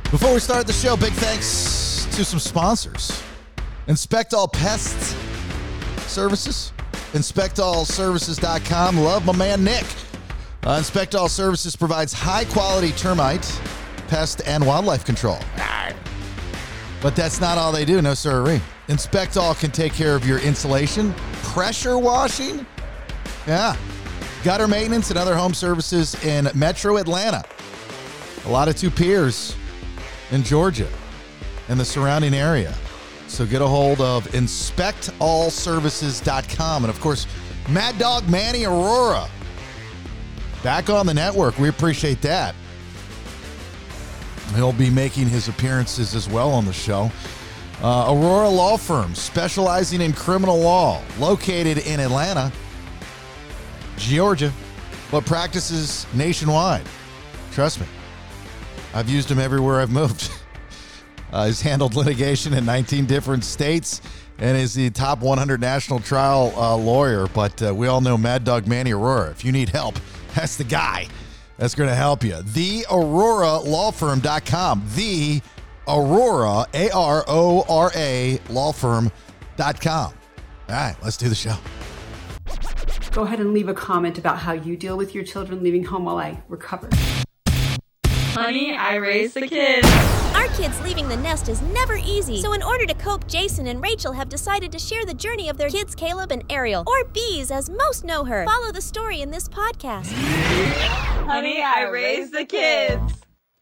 Before we start the show, big thanks to some sponsors. Inspect All Pest Services, InspectAllServices.com. Love my man, Nick. Inspect All Services provides high-quality termite, pest, and wildlife control. But that's not all they do, no sirree. Inspect All can take care of your insulation, pressure washing, gutter maintenance, and other home services in Metro Atlanta. A lot of two piers in Georgia and the surrounding area. So get a hold of InspectAllServices.com. And, of course, Mad Dog Manny Arora back on the network. We appreciate that. He'll be making his appearances as well on the show. Aurora Law Firm, specializing in criminal law, located in Atlanta, Georgia, but practices nationwide. Trust me. I've used him everywhere I've moved. He's handled litigation in 19 different states and is the top 100 national trial lawyer. But we all know Mad Dog Manny Arora. If you need help, that's the guy that's going to help you. TheAuroraLawFirm.com. The Aurora, A-R-O-R-A, lawfirm.com. All right, let's do the show. Go ahead and leave a comment about how you deal with your children leaving home while I recover. Honey, I raised the kids. Our kids leaving the nest is never easy. So in order to cope, Jason and Rachel have decided to share the journey of their kids, Caleb and Ariel, or Bees as most know her. Follow the story in this podcast. Honey, I raised the kids.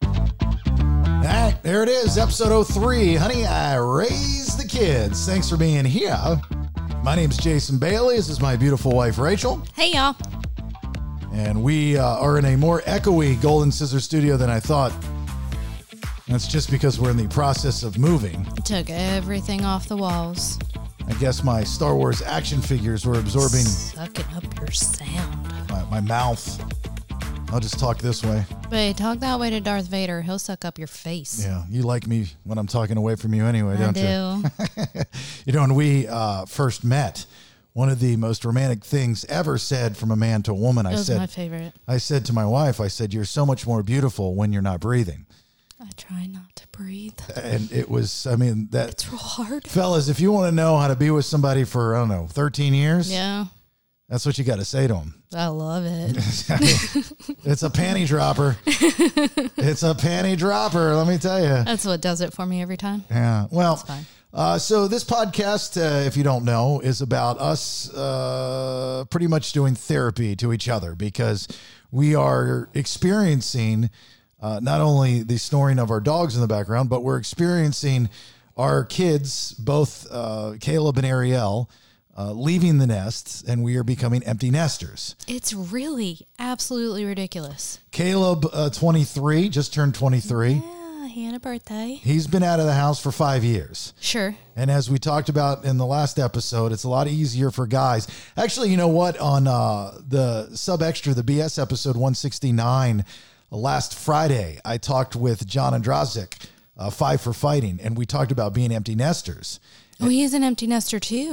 All right, there it is, episode 03. Honey, I raised the kids. Thanks for being here. My name's Jason Bailey. This is my beautiful wife, Rachel. Hey, y'all. And we are in a more echoey Golden Scissor studio than I thought. That's just because we're in the process of moving. Took everything off the walls. I guess my Star Wars action figures were absorbing Sucking up your sound. my mouth. I'll just talk this way. But talk that way to Darth Vader. He'll suck up your face. Yeah, you like me when I'm talking away from you anyway, don't you? I do. You know, when we first met, one of the most romantic things ever said from a man to a woman, That was my favorite. I said to my wife, I said, you're so much more beautiful when you're not breathing. I try not to breathe. And it was, I mean, that. It's real hard. Fellas, if you want to know how to be with somebody for, I don't know, 13 years, Yeah. that's what you got to say to them. I love it. I mean, it's a panty dropper. It's a panty dropper, let me tell you. That's what does it for me every time. Yeah. Well, It's fine. So this podcast, if you don't know, is about us pretty much doing therapy to each other because we are experiencing not only the snoring of our dogs in the background, but we're experiencing our kids, both Caleb and Ariel, leaving the nest, and we are becoming empty nesters. It's really absolutely ridiculous. Caleb, 23, just turned 23. Yeah, he had a birthday. He's been out of the house for 5 years. Sure. And as we talked about in the last episode, it's a lot easier for guys. Actually, you know what? On the Sub Extra, the BS episode 169, last Friday, I talked with John Andrazik, Five for Fighting, and we talked about being empty nesters. Oh, he's an empty nester too.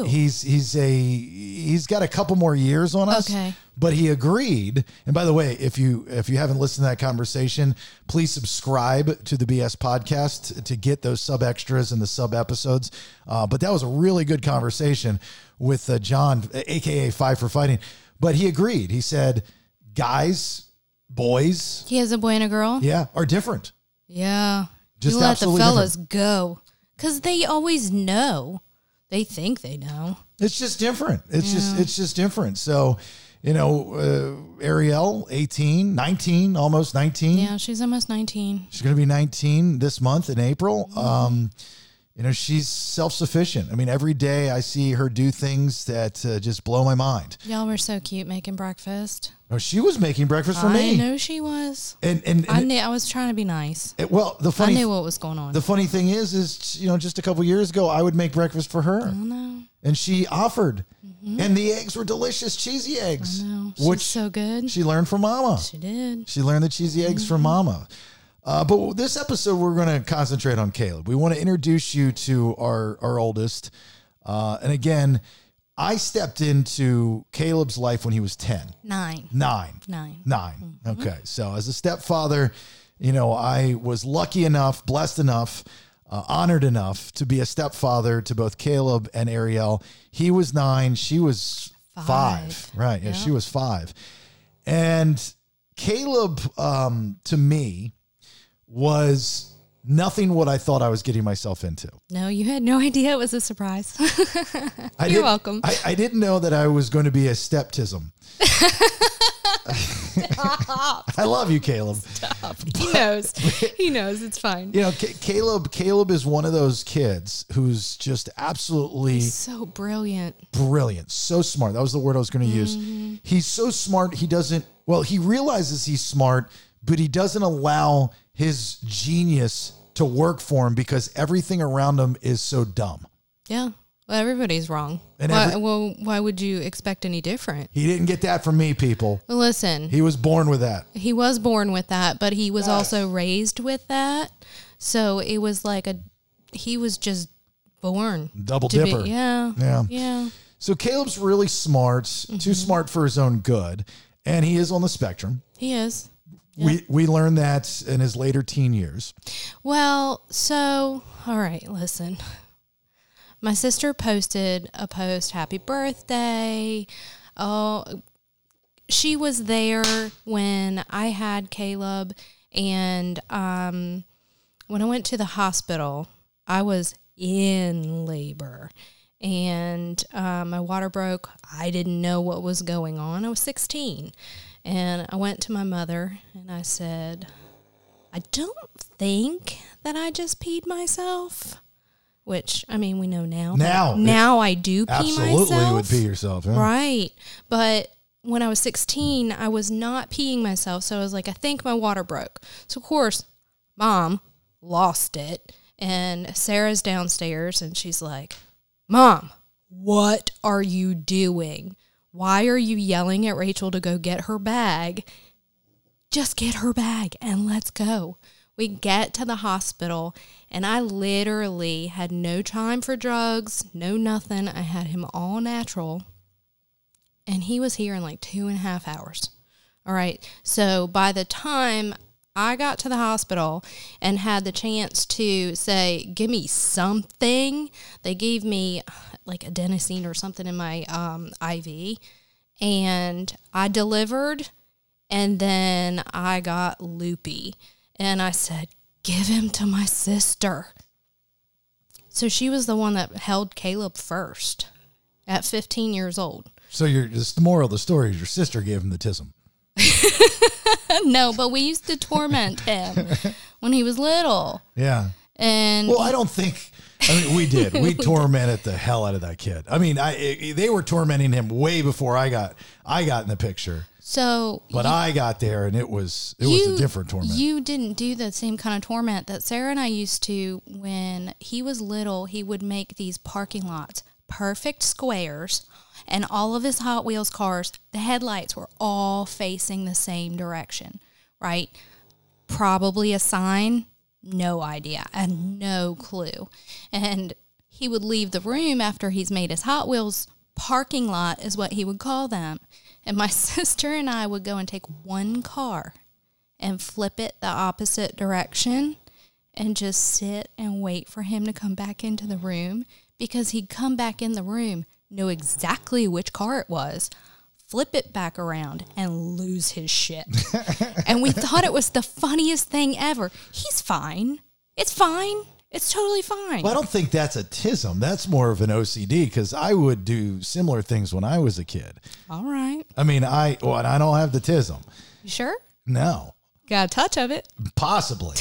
He's got a couple more years on us. Okay. But he agreed. And by the way, if you haven't listened to that conversation, please subscribe to the BS podcast to get those sub extras and the sub episodes. But that was a really good conversation with John, aka Five for Fighting. But he agreed. He said, guys, boys, He has a boy and a girl? yeah, are different. Yeah. Just you let the absolutely fellas go. Because they always know. They think they know. It's just different. It's just different. So, you know, Ariel, 18, 19, almost 19. Yeah, she's almost 19. She's going to be 19 this month in April. You know, she's self-sufficient. I mean, every day I see her do things that just blow my mind. Y'all were so cute making breakfast. Oh, she was making breakfast for me. I know she was. And I was trying to be nice. well, the I funny knew what was going on. the funny thing is, you know, just a couple years ago, I would make breakfast for her. I know. And she offered. And the eggs were delicious, cheesy eggs. I know. She's Which so good. she learned from Mama. She did. She learned the cheesy eggs from Mama. But this episode, we're going to concentrate on Caleb. We want to introduce you to our oldest. And again, I stepped into Caleb's life when he was 10. 9. 9. 9. 9. Okay. So as a stepfather, I was lucky enough, blessed enough, honored enough to be a stepfather to both Caleb and Ariel. He was 9. She was 5. Right. Yeah, she was 5. And Caleb, to me, was nothing what I thought I was getting myself into. No, you had no idea it was a surprise. You're welcome. I didn't know that I was going to be a steptism. I love you, Caleb. Stop. He knows. He knows. It's fine. Caleb is one of those kids who's just absolutely so brilliant. So smart. That was the word I was going to use. He's so smart. He realizes he's smart, but he doesn't allow his genius to work for him because everything around him is so dumb. Yeah. Well, everybody's wrong. And why would you expect any different? He didn't get that from me, people. Well, listen. He was born with that. He was born with that, but he was also raised with that. So it was like he was just born. Double dipper. Yeah. So Caleb's really smart, too smart for his own good, and he is on the spectrum. He is. Yeah. We learned that in his later teen years. Well, so, all right, listen. My sister posted a post, happy birthday. Oh, she was there when I had Caleb, and when I went to the hospital, I was in labor, and my water broke. I didn't know what was going on. I was 16. And I went to my mother and I said, I don't think that I just peed myself. Which, I mean, we know now. Now I do pee myself. Absolutely, you would pee yourself. Yeah. Right. But when I was 16, I was not peeing myself. So I was like, I think my water broke. So, of course, Mom lost it. And Sarah's downstairs and she's like, Mom, what are you doing? Why are you yelling at Rachel to go get her bag? Just get her bag and let's go. We get to the hospital, and I literally had no time for drugs, no nothing. I had him all natural, and he was here in like 2.5 hours. All right, so by the time I got to the hospital and had the chance to say, give me something, they gave me like adenosine or something in my IV, and I delivered, and then I got loopy. And I said, give him to my sister. So she was the one that held Caleb first at 15 years old. So the moral of the story is your sister gave him the tism. No, but we used to torment him when he was little. Yeah. And well, I don't think, we did. We tormented the hell out of that kid. I mean, they were tormenting him way before I got in the picture. So, but I got there and it was a different torment. You didn't do the same kind of torment that Sarah and I used to. When he was little, he would make these parking lots, perfect squares, and all of his Hot Wheels cars, the headlights were all facing the same direction, right? Probably a sign, no idea, I had no clue. And he would leave the room after he's made his Hot Wheels parking lot is what he would call them. And my sister and I would go and take one car and flip it the opposite direction and just sit and wait for him to come back into the room, because he'd come back in the room, know exactly which car it was, flip it back around, and lose his shit. And we thought it was the funniest thing ever. He's fine. It's fine. It's totally fine. Well, I don't think that's a tism. That's more of an OCD, because I would do similar things when I was a kid. All right. I mean, I don't have the tism. You sure? No. Got a touch of it. Possibly.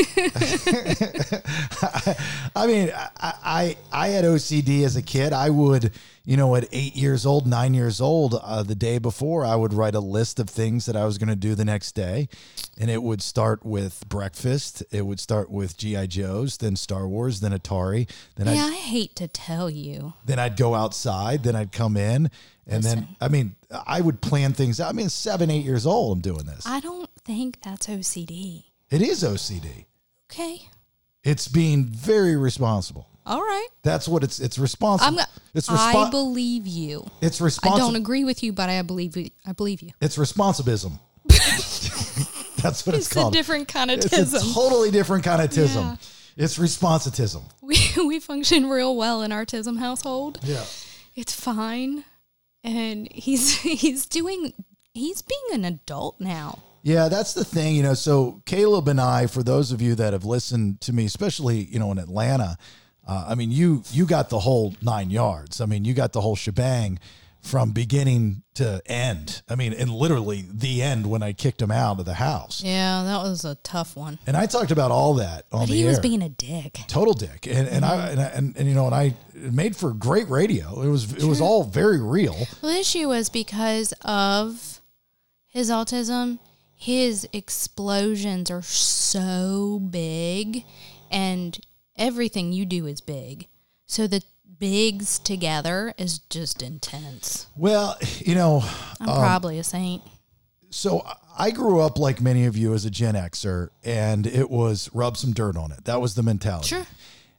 I mean, I had OCD as a kid. I would, at 8 years old, 9 years old, the day before, I would write a list of things that I was going to do the next day. And it would start with breakfast. It would start with G.I. Joes, then Star Wars, then Atari. Then I hate to tell you. Then I'd go outside. Then I'd come in. And then, I would plan things out. 7, 8 years old, I'm doing this. I don't think that's OCD. It is OCD. Okay. It's being very responsible. All right. That's what it's responsible. I believe you. It's responsible. I don't agree with you, but I believe you. It's responsibism. That's what it's called. It's a different kind of It's tism. a totally different kind of tism. Yeah. It's responsitism. We function real well in our tism household. Yeah. It's fine. And he's being an adult now. Yeah, that's the thing, so Caleb and I, for those of you that have listened to me, especially, in Atlanta, you got the whole 9 yards. You got the whole shebang from beginning to end. And literally the end when I kicked him out of the house. Yeah, that was a tough one. And I talked about all that on But the he air. was being a dick. Total dick. And I it made for great radio. It was all very real. Well, the issue was because of his autism, his explosions are so big and everything you do is big. So the bigs together is just intense. Well, I'm probably a saint. So I grew up like many of you as a Gen Xer, and it was rub some dirt on it. That was the mentality. Sure.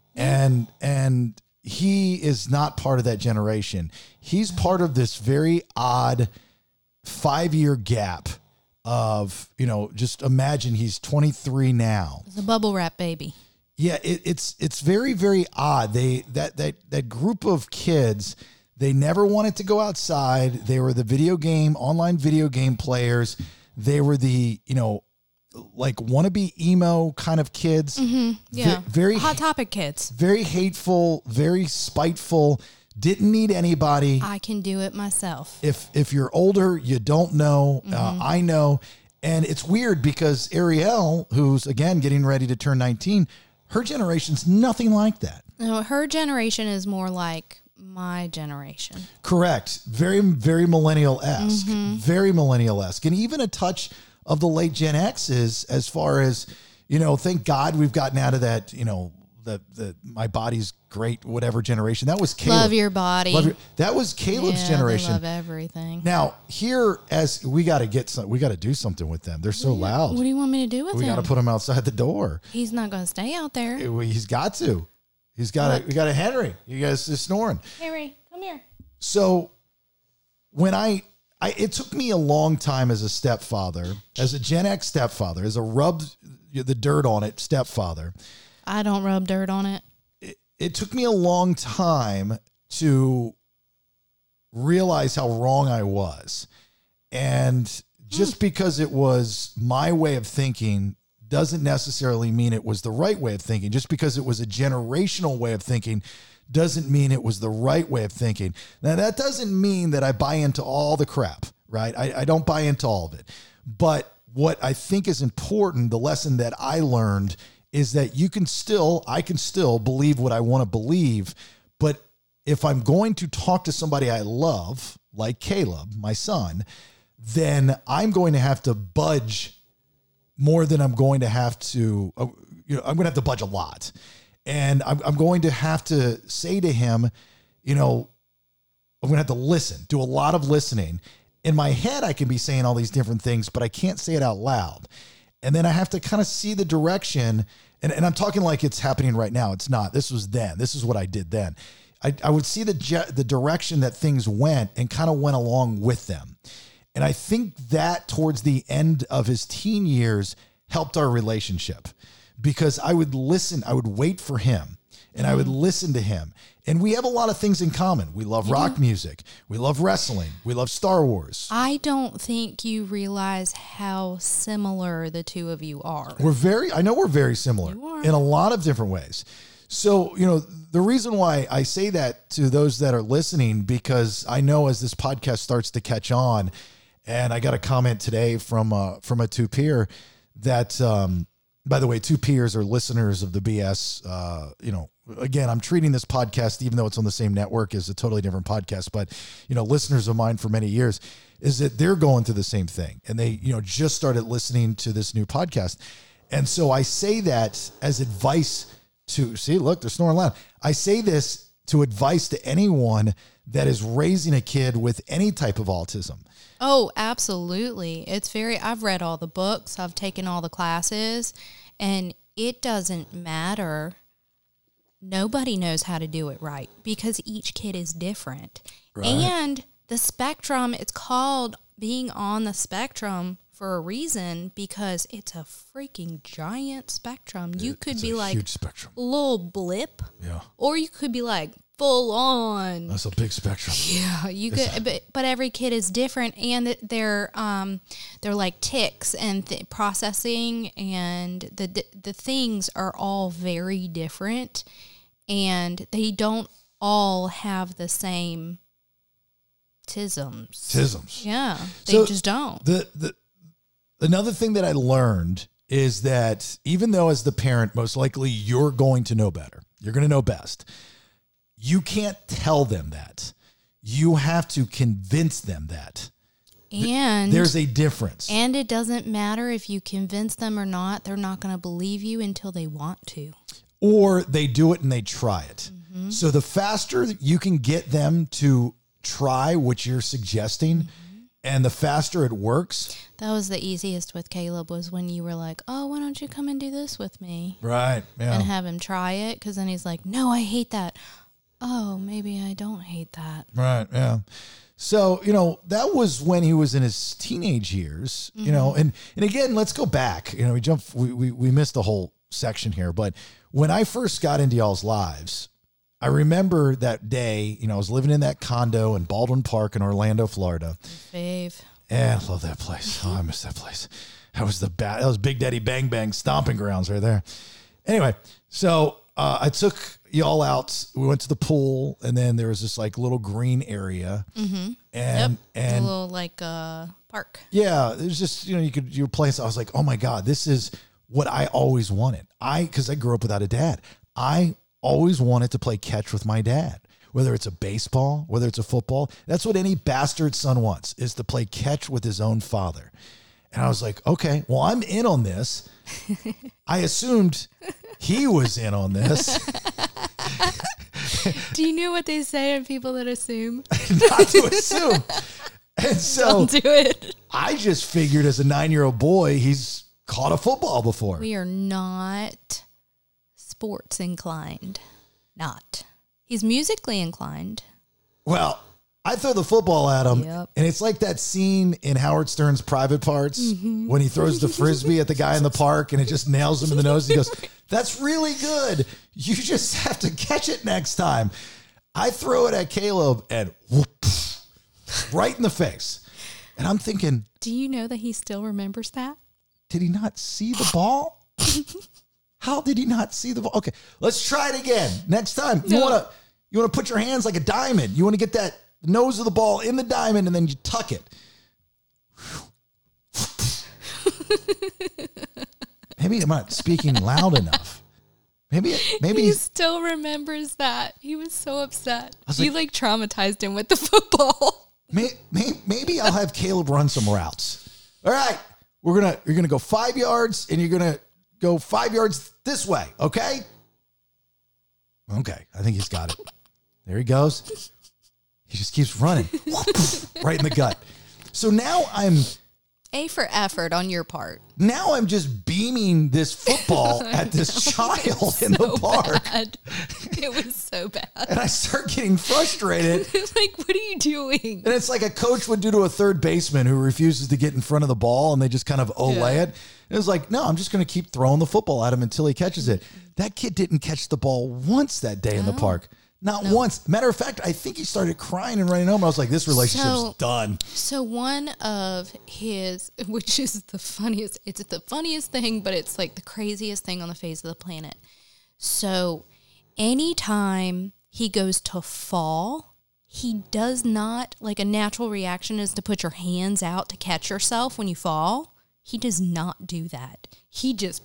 And he is not part of that generation. He's part of this very odd 5-year gap of, just imagine he's 23 now. It's a bubble wrap baby. Yeah, it's very, very odd. That group of kids, they never wanted to go outside. They were the online video game players. They were the, like wannabe emo kind of kids. Mm-hmm. Yeah. Very Hot Topic kids. Very hateful, very spiteful. Didn't need anybody. I can do it myself. If you're older, you don't know. I know. And it's weird because Ariel, who's again getting ready to turn 19, her generation's nothing like that. No, her generation is more like my generation. Correct. Very, very millennial-esque. Very millennial-esque. And even a touch of the late Gen X's as far as, thank God we've gotten out of that, the my body's great, whatever generation. That was Caleb. Love your body. That was Caleb's generation. They love everything. Now, here, as we got to do something with them. They're so loud. What do you want me to do with him? We got to put them outside the door. He's not going to stay out there. He's got to. We got a Henry. You guys are snoring. Henry, come here. So when it took me a long time as a stepfather, as a Gen X stepfather, as a rub the dirt on it stepfather. I don't rub dirt on it. It took me a long time to realize how wrong I was. And just because it was my way of thinking doesn't necessarily mean it was the right way of thinking. Just because it was a generational way of thinking doesn't mean it was the right way of thinking. Now, that doesn't mean that I buy into all the crap, right? I don't buy into all of it. But what I think is important, the lesson that I learned, is that I can still believe what I want to believe. But if I'm going to talk to somebody I love, like Caleb, my son, then I'm going to have to budge more than I'm going to have to, I'm going to have to budge a lot. And I'm going to have to say to him, I'm going to have to listen, do a lot of listening. In my head, I can be saying all these different things, but I can't say it out loud. And then I have to kind of see the direction. And I'm talking like it's happening right now. It's not. This was then. This is what I did then. I would see the direction that things went and kind of went along with them. And I think that towards the end of his teen years helped our relationship, because I would listen. I would wait for him and I would listen to him. And we have a lot of things in common. We love rock music. We love wrestling. We love Star Wars. I don't think you realize how similar the two of you are. I know we're very similar in a lot of different ways. So, the reason why I say that to those that are listening, because I know as this podcast starts to catch on, and I got a comment today from a two-peer that, by the way, two peers are listeners of the BS. Again, I'm treating this podcast, even though it's on the same network, as a totally different podcast. But, listeners of mine for many years, is that they're going through the same thing. And they, just started listening to this new podcast. And so I say that as advice to, see, look, they're snoring loud. I say this to advice to anyone that is raising a kid with any type of autism. Oh, absolutely. I've read all the books, I've taken all the classes, and it doesn't matter. Nobody knows how to do it right because each kid is different. Right. And the spectrum, it's called being on the spectrum for a reason, because it's a freaking giant spectrum. You could It's be a like huge spectrum. a little blip, Yeah. or you could be like full on. That's a big spectrum. Yeah, you could, but every kid is different, and they're like ticks and processing, and the things are all very different, and they don't all have the same tisms. Yeah, they just don't. Another thing that I learned is that even though as the parent, most likely you're going to know better, you're going to know best, you can't tell them that. You have to convince them that. And there's a difference. And it doesn't matter if you convince them or not. They're not going to believe you until they want to. Or they do it and they try it. Mm-hmm. So the faster you can get them to try what you're suggesting, and the faster it works. That was the easiest with Caleb, was when you were like, oh, why don't you come and do this with me? Right. Yeah. And have him try it, because then he's like, no, I hate that. Oh, maybe I don't hate that. Right. Yeah. So, that was when he was in his teenage years, and again, let's go back, we missed the whole section here, but when I first got into y'all's lives, I remember that day, I was living in that condo in Baldwin Park in Orlando, Florida. Fave. Yeah, I love that place. Oh, I miss that place. That was Big Daddy Bang Bang stomping grounds right there. Anyway, so I took y'all out. We went to the pool, and then there was this like little green area, and a little like park. Yeah, it was just you were playing. So I was like, oh my god, this is what I always wanted. Because I grew up without a dad. I always wanted to play catch with my dad, whether it's a baseball, whether it's a football. That's what any bastard son wants, is to play catch with his own father. And I was like, okay, well, I'm in on this. I assumed he was in on this. Do you know what they say of people that assume? Not to assume. And so don't do it. I just figured as a 9-year-old boy, he's caught a football before. We are not sports inclined. Not. He's musically inclined. Well, I throw the football at him, Yep. and it's like that scene in Howard Stern's Private Parts when he throws the Frisbee at the guy in the park and it just nails him in the nose. He goes, that's really good. You just have to catch it next time. I throw it at Caleb and whoop, right in the face. And I'm thinking, do you know that he still remembers that? did he not see the ball? How did he not see the ball? Okay, let's try it again. Next time, you want to put your hands like a diamond. You want to get that nose of the ball in the diamond, and then you tuck it. Maybe I'm not speaking loud enough. Maybe He still remembers that. He was so upset. You like traumatized him with the football. Maybe I'll have Caleb run some routes. All right, you're gonna go 5 yards, and you're gonna go 5 yards this way. Okay. Okay, I think he's got it. There he goes. He just keeps running right in the gut. So now I'm A for effort on your part. Now I'm just beaming this football at this child in the park. Bad. It was so bad. And I start getting frustrated. Like, what are you doing? And it's like a coach would do to a third baseman who refuses to get in front of the ball, and they just kind of olay it. It was like, no, I'm just going to keep throwing the football at him until he catches it. That kid didn't catch the ball once that day in the park. Not once. Matter of fact, I think he started crying and running home. I was like, this relationship's done. So one of his, which is the funniest, it's the funniest thing, but it's like the craziest thing on the face of the planet. So anytime he goes to fall, he does not, like a natural reaction is to put your hands out to catch yourself when you fall. He does not do that. He just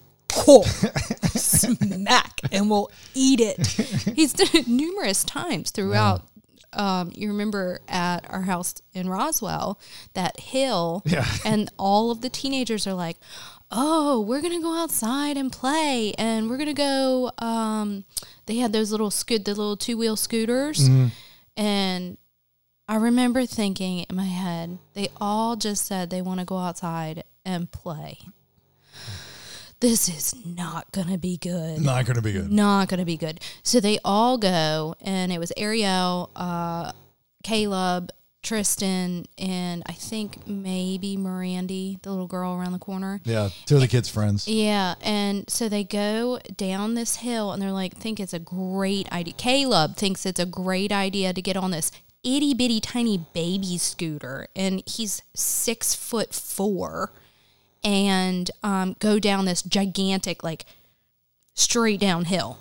smack and will eat it. He's done it numerous times throughout. You remember at our house in Roswell, that hill, and all of the teenagers are like, oh, we're going to go outside and play, and we're going to go, they had those little the little 2-wheel scooters, and I remember thinking in my head, they all just said they want to go outside and play. This is not going to be good. Not going to be good. Not going to be good. So they all go, and it was Ariel, Caleb, Tristan and I think maybe Mirandy, the little girl around the corner. Yeah, two of the kids' friends. Yeah, and so they go down this hill, and they're like, think it's a great idea. Caleb thinks it's a great idea to get on this itty bitty tiny baby scooter, and he's 6'4", and go down this gigantic, like, straight downhill.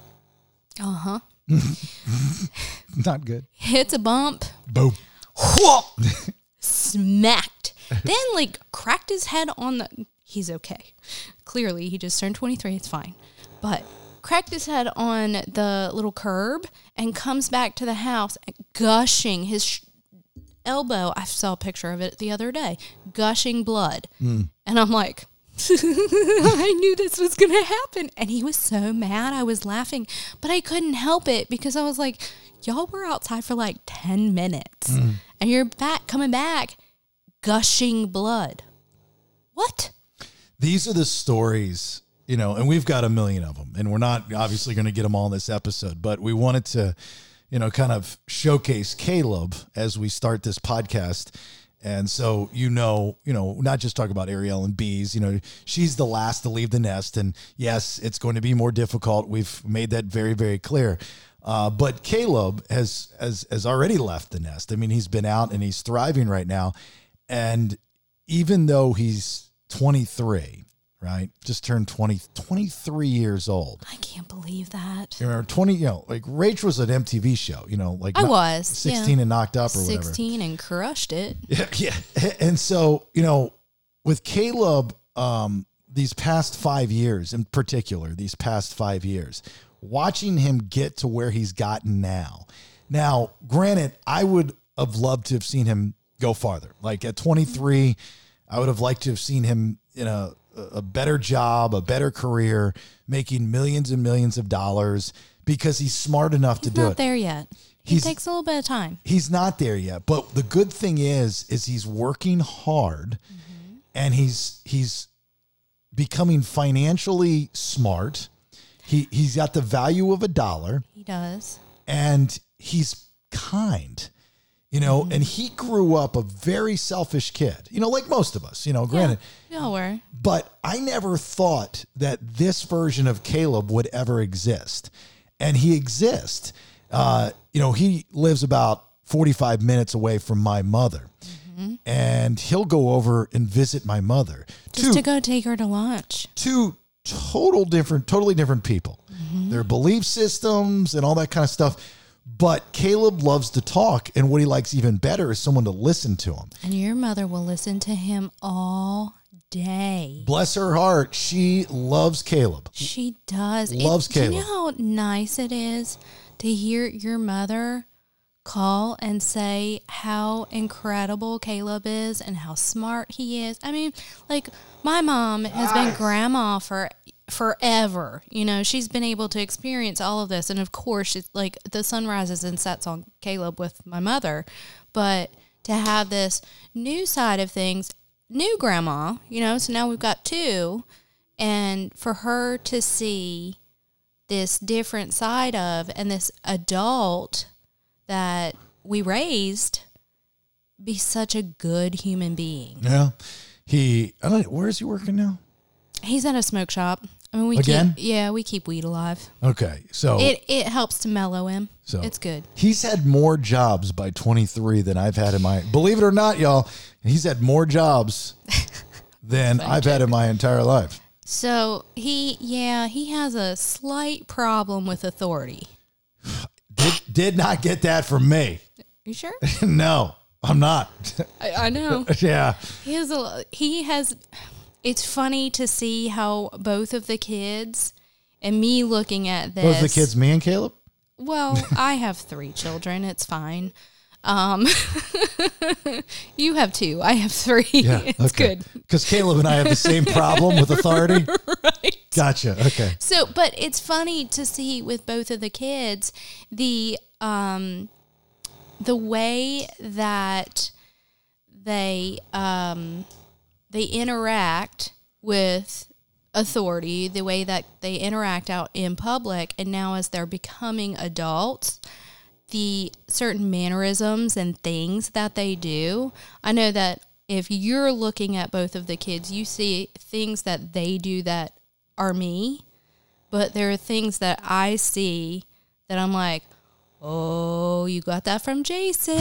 Not good. Hits a bump. Boom. Smacked. Then, like, cracked his head on the... He's okay. Clearly, he just turned 23. It's fine. But cracked his head on the little curb and comes back to the house gushing his elbow. I saw a picture of it the other day. Gushing blood. And I'm like... I knew this was going to happen. And he was so mad. I was laughing. But I couldn't help it because I was like, y'all were outside for like 10 minutes. And you're coming back, gushing blood. What? These are the stories, and we've got a million of them. And we're not obviously going to get them all in this episode. But we wanted to, kind of showcase Caleb as we start this podcast. And so, not just talk about Ariel and bees, she's the last to leave the nest. And yes, it's going to be more difficult. We've made that very, very clear. But Caleb has already left the nest. I mean, he's been out and he's thriving right now. And even though he's 23, right? Just turned 23 years old. I can't believe that. You remember 20, like Rach was an MTV show, like I was 16 and knocked up or 16 whatever. 16 and crushed it. Yeah. And so, with Caleb, these past 5 years in particular, watching him get to where he's gotten now. Now, granted, I would have loved to have seen him go farther. Like at 23, I would have liked to have seen him in a better job, a better career, making millions and millions of dollars because he's smart enough to do it. He's not there yet. He takes a little bit of time. He's not there yet. But the good thing is he's working hard and he's becoming financially smart. He's got the value of $1. He does. And he's kind. And he grew up a very selfish kid, like most of us, granted. Yeah, were. But I never thought that this version of Caleb would ever exist. And he exists. He lives about 45 minutes away from my mother. And he'll go over and visit my mother. Just to go take her to lunch. Two totally different people. Their belief systems and all that kind of stuff. But Caleb loves to talk, and what he likes even better is someone to listen to him. And your mother will listen to him all day. Bless her heart. She loves Caleb. She does. Loves Caleb. Do you know how nice it is to hear your mother call and say how incredible Caleb is and how smart he is? I mean, like, my mom has been grandma for forever. She's been able to experience all of this. And of course, it's like the sun rises and sets on Caleb with my mother. But to have this new side of things, new grandma, so now we've got two. And for her to see this different side of and this adult that we raised be such a good human being. Yeah. Where is he working now? He's at a smoke shop. I mean, we keep weed alive. Okay, so it helps to mellow him. So it's good. He's had more jobs by 23 than I've had in my. Believe it or not, y'all, he's had more jobs than I've had in my entire life. So he has a slight problem with authority. Did not get that from me. You sure? No, I'm not. I know. Yeah. He has. It's funny to see how both of the kids and me looking at this. Both the kids, me and Caleb? Well, I have 3 children. It's fine. You have 2. I have 3. Yeah, it's good. Because Caleb and I have the same problem with authority. Right. Gotcha. Okay. So, but it's funny to see with both of the kids the way that they interact with authority, the way that they interact out in public, and now as they're becoming adults, the certain mannerisms and things that they do. I know that if you're looking at both of the kids, you see things that they do that are me, but there are things that I see that I'm like, oh, you got that from Jason.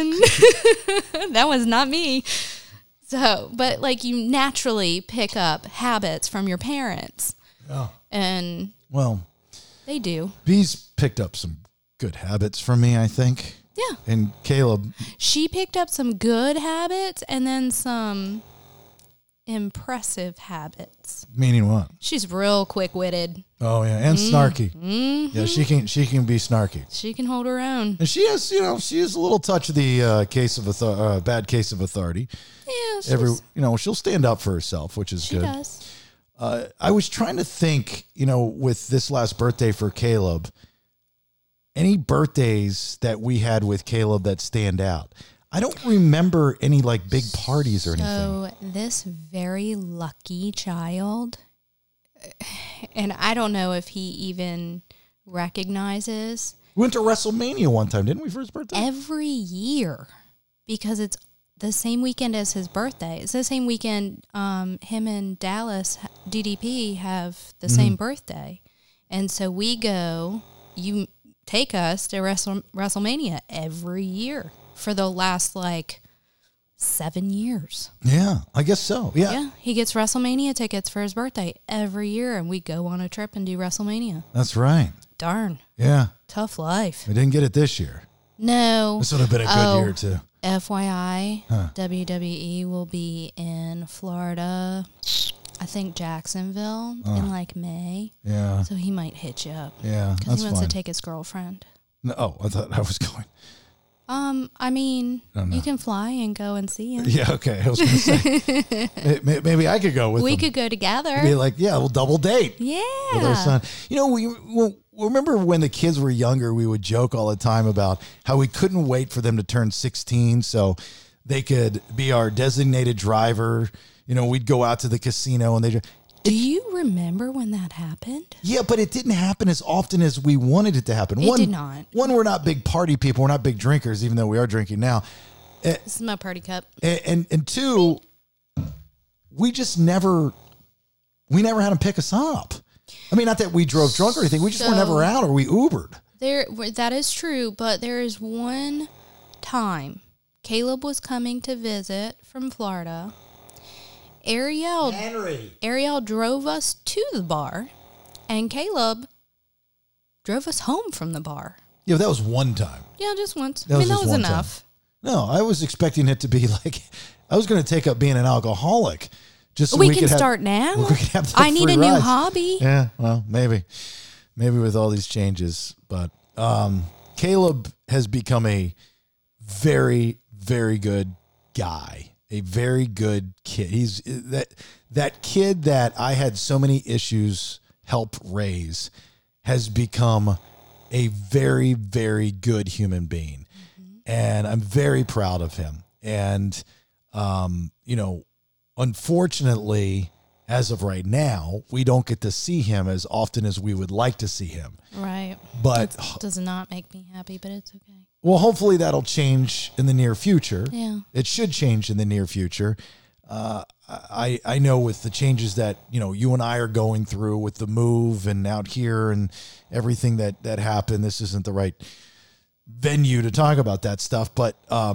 That was not me. So, but like you naturally pick up habits from your parents. Yeah. And Well, they do. Bee's picked up some good habits from me, I think. Yeah. And Caleb, She picked up some good habits and then some impressive habits. meaning what? She's real quick-witted. Oh yeah, and snarky. Mm-hmm. Yeah, she can be snarky. She can hold her own. And she has, she has a little touch of the bad case of authority. Yeah, She'll stand up for herself, which is she good. does. I was trying to think, with this last birthday for Caleb, any birthdays that we had with Caleb that stand out. I don't remember any like big parties or anything. So this very lucky child, and I don't know if he even recognizes We went to WrestleMania one time, didn't we, for his birthday? every year, because it's the same weekend as his birthday. It's the same weekend him and Dallas DDP have the same birthday. And so we go, you take us to WrestleMania every year for the last 7 years. Yeah, I guess so. Yeah. Yeah, he gets WrestleMania tickets for his birthday every year, and we go on a trip and do WrestleMania. That's right. Darn, Yeah. tough life. We didn't get it this year. No. This would have been a good year, too. FYI, WWE will be in Florida, I think Jacksonville, in May. Yeah. So he might hit you up. Yeah, Because that's he wants fine. to take his girlfriend. No, I thought I was going. I mean, Oh, no. you can fly and go and see him. Yeah, okay. I was going to say, maybe I could go with We them. could go together. Be like, yeah, we'll double date. Yeah. With our son. We remember when the kids were younger, we would joke all the time about how we couldn't wait for them to turn 16 so they could be our designated driver. We'd go out to the casino and Do you remember when that happened? yeah, but it didn't happen as often as we wanted it to happen. It did not. One, we're not big party people. We're not big drinkers, even though we are drinking now. This is my party cup. And two, we never had them pick us up. I mean, not that we drove drunk or anything. We just were never out, or we Ubered. That is true, but there is one time Caleb was coming to visit from Florida. Ariel drove us to the bar, and Caleb drove us home from the bar. Yeah, that was one time. Yeah, just once. That was that just was one enough. No, I was expecting it to be I was going to take up being an alcoholic. Just so we we can could start now. We could have the I need free a new rides. hobby. Yeah, well, maybe with all these changes, but Caleb has become a very, very good guy, a very good kid. He's that kid that I had so many issues help raise has become a very, very good human being, and I'm very proud of him. And unfortunately, as of right now, we don't get to see him as often as we would like to see him. Right. But That does not make me happy, but it's okay. well, hopefully that'll change in the near future. Yeah. It should change in the near future. I know with the changes that, you and I are going through with the move and out here and everything that happened, this isn't the right venue to talk about that stuff. But,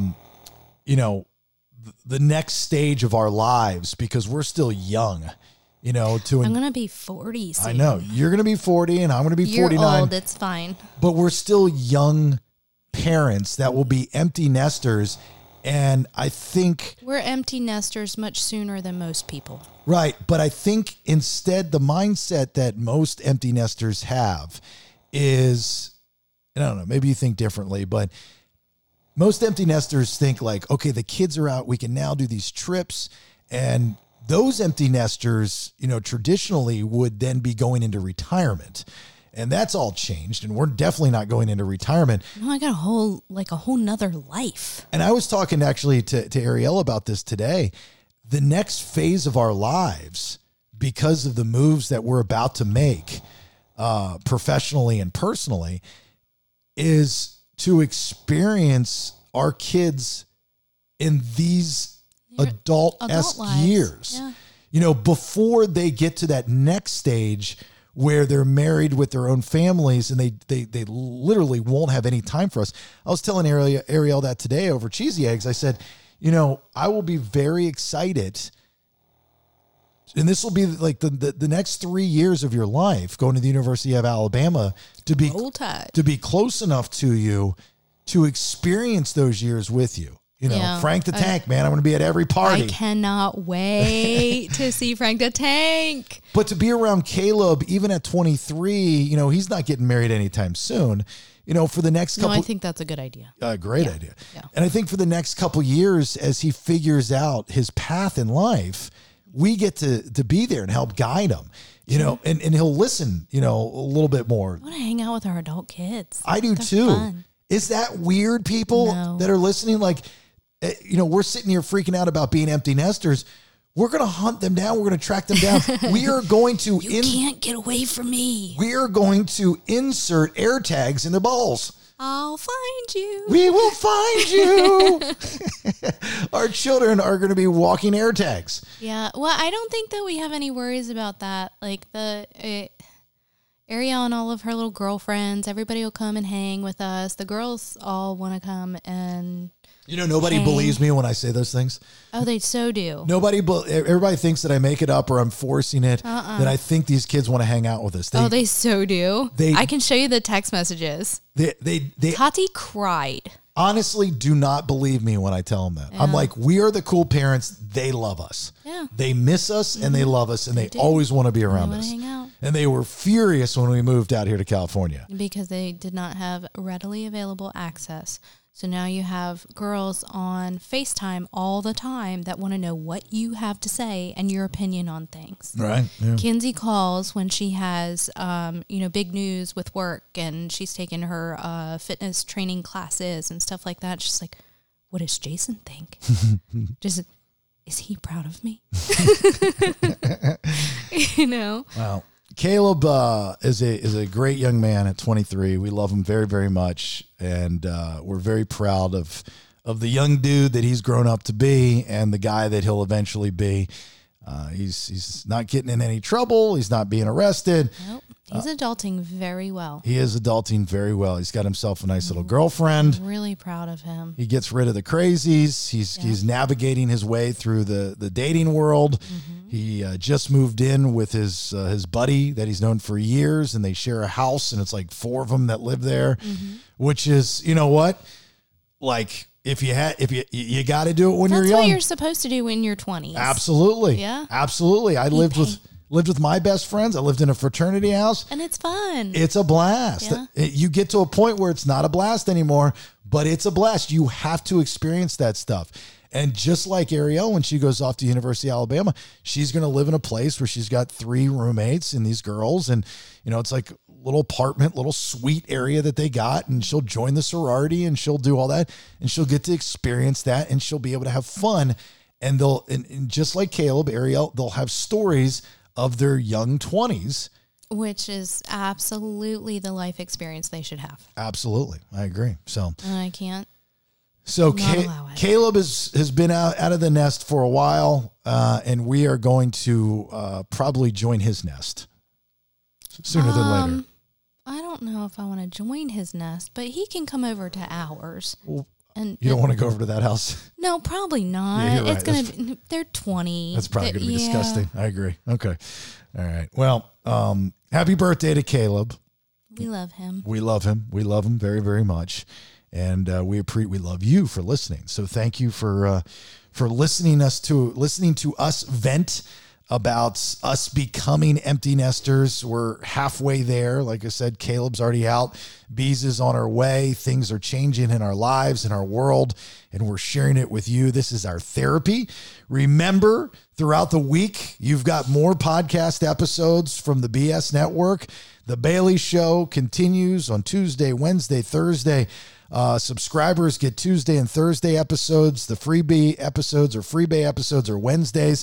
the next stage of our lives, because we're still young, I'm going to be 40 soon. I know you're going to be 40 and I'm going to be You're 49. old, it's fine. But we're still young parents that will be empty nesters. And I think, We're empty nesters much sooner than most people. right. But I think instead the mindset that most empty nesters have is, I don't know, maybe you think differently, but most empty nesters think okay, the kids are out. We can now do these trips. And those empty nesters, traditionally would then be going into retirement. And that's all changed. And we're definitely not going into retirement. No, I got a whole nother life. And I was talking actually to Ariel about this today. The next phase of our lives, because of the moves that we're about to make professionally and personally, is to experience our kids in these adult-esque lives. years. Yeah. You know, before they get to that next stage where they're married with their own families and they literally won't have any time for us. I was telling Ariel that today over cheesy eggs. I said, you know, I will be very excited, and this will be like the next 3 years of your life going to the University of Alabama to be close enough to you to experience those years with you. You know, Frank the Tank, man, I'm going to be at every party. I cannot wait to see Frank the Tank. But to be around Caleb, even at 23, you know, he's not getting married anytime soon. You know, for the next couple... No, I think that's a good idea. Great idea. Yeah. And I think for the next couple years, as he figures out his path in life, we get to be there and help guide him, you know, and he'll listen, you know, a little bit more. I want to hang out with our adult kids. I do too. Fun. Is that weird, people that are listening? Like, you know, we're sitting here freaking out about being empty nesters. We're going to hunt them down. We're going to track them down. We are going to... You can't get away from me. We are going to insert air tags in the balls. I'll find you. We will find you. Our children are going to be walking air tags. Yeah. Well, I don't think that we have any worries about that. Like Ariel and all of her little girlfriends, everybody will come and hang with us. The girls all want to come and... You know, nobody believes me when I say those things. Oh, they so do. Everybody thinks that I make it up or I'm forcing it. That I think these kids want to hang out with us. They so do. I can show you the text messages. They Tati cried. Honestly, do not believe me when I tell them that. Yeah. I'm like, we are the cool parents. They love us. Yeah. They miss us and they love us and they always want to be around us. Hang out. And they were furious when we moved out here to California. Because they did not have readily available access. So now you have girls on FaceTime all the time that want to know what you have to say and your opinion on things. Right. Yeah. Kinsey calls when she has, big news with work and she's taking her fitness training classes and stuff like that. She's like, what does Jason think? Is he proud of me? You know? Wow. Caleb is a great young man at 23. We love him very, very much, and we're very proud of the young dude that he's grown up to be and the guy that he'll eventually be. He's not getting in any trouble. He's not being arrested. Nope. He's adulting very well. He is adulting very well. He's got himself a nice little girlfriend. I'm really proud of him. He gets rid of the crazies. He's navigating his way through the dating world. Mm-hmm. He just moved in with his buddy that he's known for years, and they share a house, and it's like 4 of them that live there, which is, you know what? Like, if you got to do it when you're young. That's what you're supposed to do when you're 20s. Absolutely. Yeah. Absolutely. I lived with my best friends. I lived in a fraternity house. And it's fun. It's a blast. Yeah. You get to a point where it's not a blast anymore, but it's a blast. You have to experience that stuff. And just like Ariel, when she goes off to University of Alabama, she's going to live in a place where she's got 3 roommates and these girls. And, you know, it's like a little apartment, little suite area that they got. And she'll join the sorority and she'll do all that. And she'll get to experience that and she'll be able to have fun. And and just like Caleb, Ariel, they'll have stories of their young 20s. Which is absolutely the life experience they should have. Absolutely. I agree. So I can't. So Caleb has been out of the nest for a while, and we are going to probably join his nest sooner than later. I don't know if I want to join his nest, but he can come over to ours. Well, and you don't want to go over to that house? No, probably not. Yeah, you're right. It's gonna. They're 20. That's probably gonna be disgusting. I agree. Okay. All right. Well, happy birthday to Caleb. We love him. We love him. We love him very, very much. And we love you for listening. So thank you for listening to us vent about us becoming empty nesters. We're halfway there. Like I said, Caleb's already out. Bees is on our way. Things are changing in our lives, in our world, and we're sharing it with you. This is our therapy. Remember, throughout the week, you've got more podcast episodes from the BS Network. The Bailey Show continues on Tuesday, Wednesday, Thursday. Subscribers get Tuesday and Thursday episodes. The freebie episodes or Wednesdays.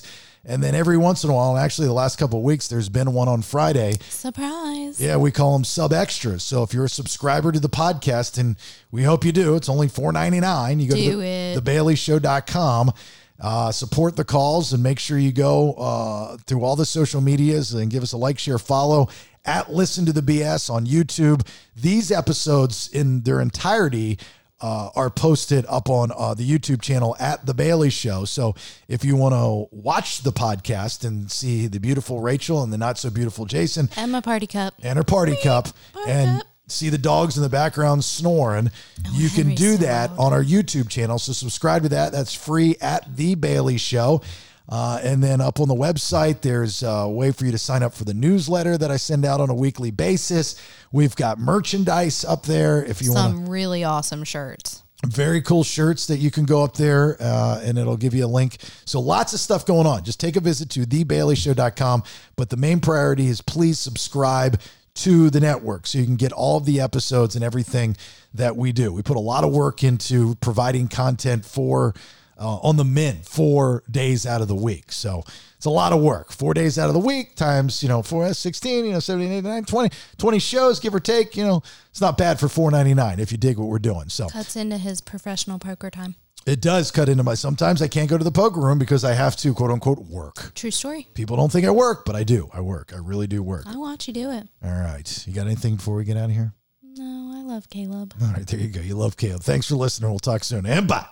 And then every once in a while, and actually the last couple of weeks, there's been one on Friday. Surprise. Yeah, we call them sub extras. So if you're a subscriber to the podcast, and we hope you do, it's only $4.99. You go to thebaileyshow.com, support the calls, and make sure you go through all the social medias and give us a like, share, follow at Listen to the BS on YouTube. These episodes in their entirety are posted up on the YouTube channel at The Bailey Show. So if you want to watch the podcast and see the beautiful Rachel and the not so beautiful Jason And my party cup. and her party cup and see the dogs in the background snoring, you can Henry's do so that loud. on our YouTube channel. So subscribe to that. That's free at The Bailey Show. And then up on the website, there's a way for you to sign up for the newsletter that I send out on a weekly basis. We've got merchandise up there if you want to. Some really awesome shirts. Very cool shirts that you can go up there and it'll give you a link. So lots of stuff going on. Just take a visit to thebaileyshow.com. But the main priority is please subscribe to the network so you can get all of the episodes and everything that we do. We put a lot of work into providing content for on the men 4 days out of the week. So it's a lot of work. 4 days out of the week times, 4, 16, 17, 18, 19, 20 shows, give or take. It's not bad for $4.99 if you dig what we're doing. So Cuts into his professional poker time. it does cut into my, sometimes I can't go to the poker room because I have to quote unquote work. True story. People don't think I work, but I do. I work. I really do work. I watch you do it. All right. You got anything before we get out of here? No, I love Caleb. All right. There you go. You love Caleb. Thanks for listening. We'll talk soon. And bye.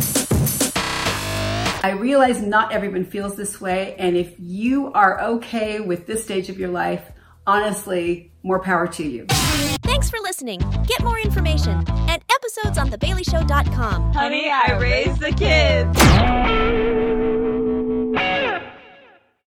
I realize not everyone feels this way, and if you are okay with this stage of your life, honestly, more power to you. Thanks for listening. Get more information and episodes on thebaileyshow.com. Honey, I raised the kids.